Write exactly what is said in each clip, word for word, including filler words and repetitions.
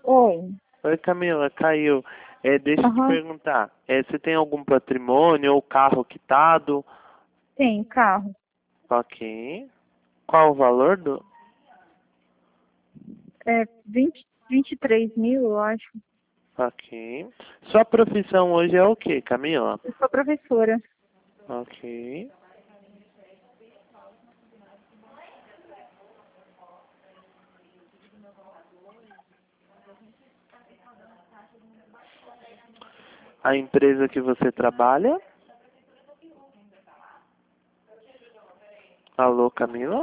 Oi. Oi, Camila, caiu. É, deixa eu te Aham. perguntar, é, você tem algum patrimônio ou carro quitado? Tem carro. Ok. Qual o valor do... É vinte, vinte e três mil, eu acho. Ok. Sua profissão hoje é o quê, Camila? Eu sou professora. Ok. A empresa que você trabalha? Alô, Camila?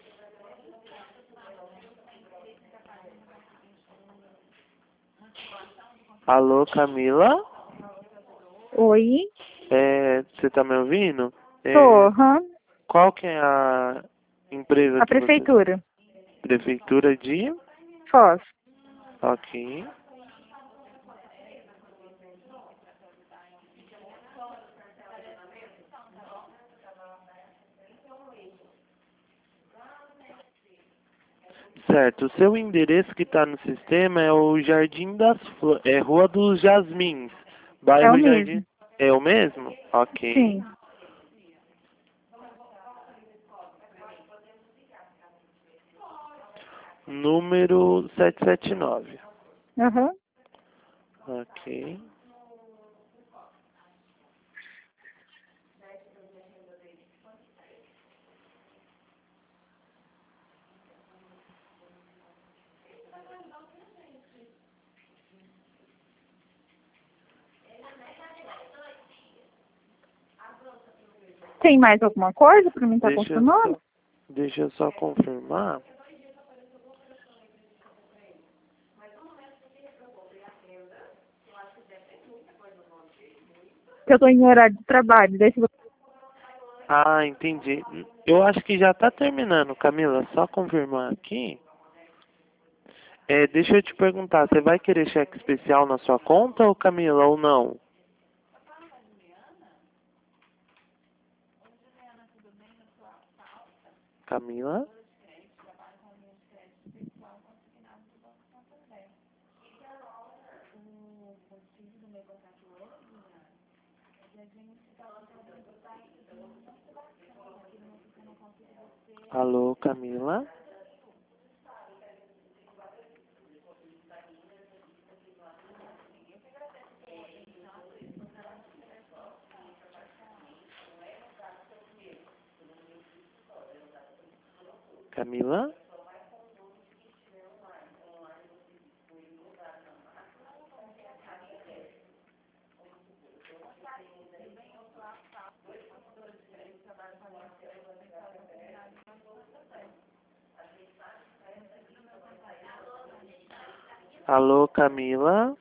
Alô, Camila? Oi. É, você tá me ouvindo? Tô, É, aham. qual que é a empresa A que você... prefeitura. Prefeitura de... Foz. Ok. Certo. O seu endereço que está no sistema é o Jardim das Flores, é Rua dos Jasmins, É o bairro Jardim. mesmo. É o mesmo? Ok. Sim. Número setecentos e setenta e nove. Aham. Ok. Tem mais alguma coisa pra mim estar Deixa eu confirmando? só, deixa eu só confirmar. Que eu tô em horário de trabalho. Daí se você... Ah, entendi. Eu acho que já está terminando, Camila. Só confirmar aqui. É, deixa eu te perguntar, você vai querer cheque especial na sua conta, ou Camila, ou não? Camila? Alô, Camila? Camila? Alô, Camila?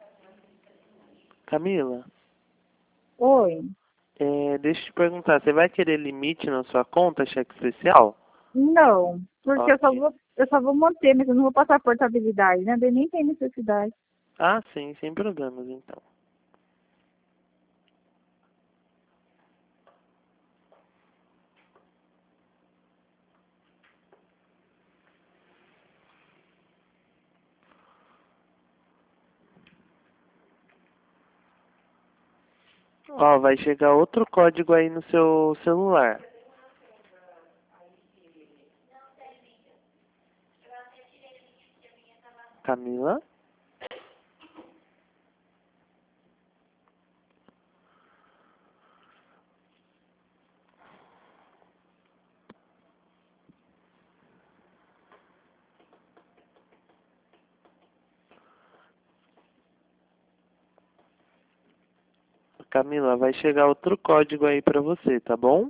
Camila? Oi. É, deixa eu te perguntar, você vai querer limite na sua conta, cheque especial? Não. Porque eu só Ok. vou, eu só vou manter, mas eu não vou passar portabilidade, né? Daí nem tem necessidade. Ah, sim, sem problemas, então. Ó, vai chegar outro código aí no seu celular. Camila? Camila, vai chegar outro código aí pra você, tá bom?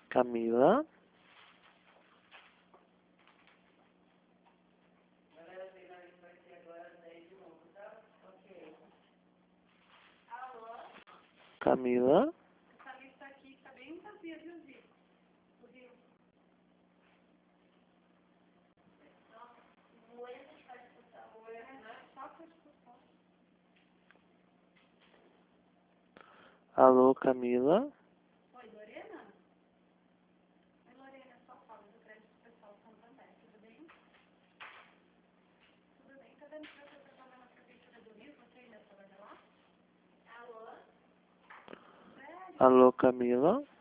Camila? Camila? Essa lista aqui está bem vazia, viu, Zico? O Rio. Nossa, Moeda que faz discussão. Moeda, né? Só para discussão. Alô, Camila? Oi, Lorena? Oi, Lorena, só fala do crédito pessoal Santander, tudo bem? Tudo bem, tá vendo que você está trabalhando na prefeitura do Rio? Você ainda trabalha lá? Alô? Sério? Alô, Camila?